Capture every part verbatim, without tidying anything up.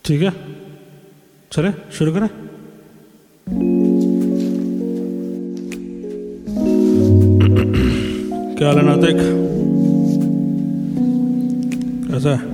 ठीक है, चले शुरू करें। क्या हाल है नातिक, कैसा है?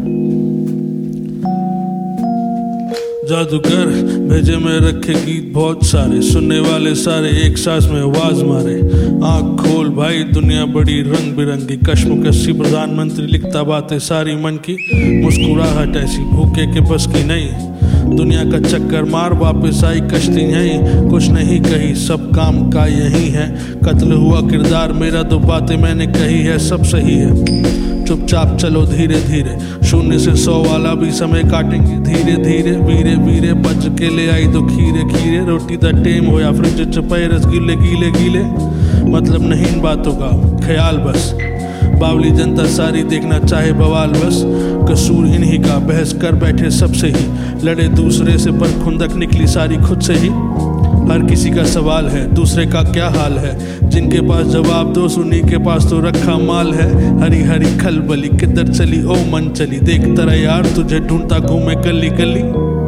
जादूगर भेजे में रखे गीत बहुत सारे, सुनने वाले सारे एक सांस में आवाज मारे। आंख खोल भाई, दुनिया बड़ी रंग बिरंगी, कश्मकशी प्रधानमंत्री लिखता बातें सारी मन की। मुस्कुराहट ऐसी भूखे के बस की नहीं, दुनिया का चक्कर मार वापस आई कश्ती नहीं। कुछ नहीं कही, सब काम का यही है, कत्ल हुआ किरदार मेरा, दो बातें मैंने कही है, सब सही है। चुपचाप चलो धीरे धीरे, शून्य से सौ वाला भी समय काटेंगे धीरे धीरे। वीरे वीरे बज के ले आई दो खीरे खीरे, रोटी द टेम होया फ्रिज चपाए रस गीले गीले गीले। मतलब नहीं इन बातों का ख्याल बस, बावली जनता सारी देखना चाहे बवाल बस। कसूर इन्हीं का, बहस कर बैठे सबसे ही, लड़े दूसरे से पर खुंदक निकली सारी खुद से ही। हर किसी का सवाल है, दूसरे का क्या हाल है, जिनके पास जवाब दो उन्हीं के पास तो रखा माल है। हरी हरी खलबली किधर चली ओ मन चली, देख तरह यार तुझे ढूंढता घूमे गली गली।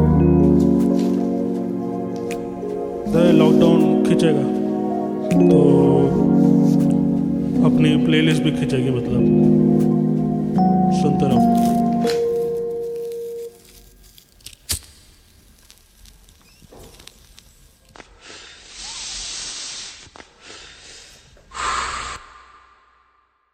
लॉकडाउन खींचेगा तो अपनी प्लेलिस्ट भी खींचेगी, मतलब सुनते रहो।